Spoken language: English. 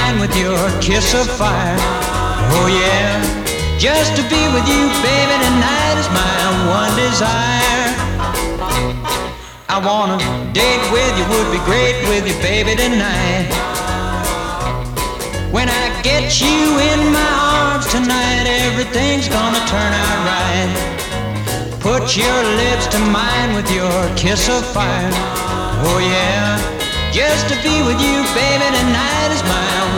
mine with your kiss of fire. Oh yeah, just to be with you, baby, tonight is my one desire. I wanna date with you, would be great with you, baby, tonight. When I get you in my arms tonight, everything's gonna turn out right. Put your lips to mine with your kiss of fire. Oh yeah, just to be with you, baby, tonight is my